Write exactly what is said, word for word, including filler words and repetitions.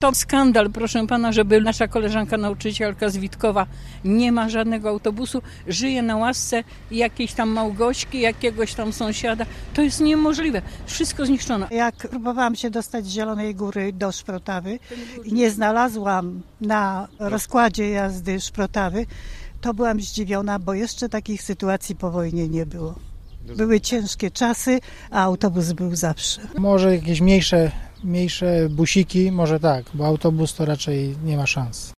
To skandal, proszę pana, żeby nasza koleżanka nauczycielka z Witkowa nie ma żadnego autobusu, żyje na łasce jakiejś tam Małgośki, jakiegoś tam sąsiada. To jest niemożliwe. Wszystko zniszczono. Jak próbowałam się dostać z Zielonej Góry do Szprotawy i nie znalazłam na rozkładzie jazdy Szprotawy, to byłam zdziwiona, bo jeszcze takich sytuacji po wojnie nie było. Były ciężkie czasy, a autobus był zawsze. Może jakieś mniejsze, mniejsze busiki, może tak, bo autobus to raczej nie ma szans.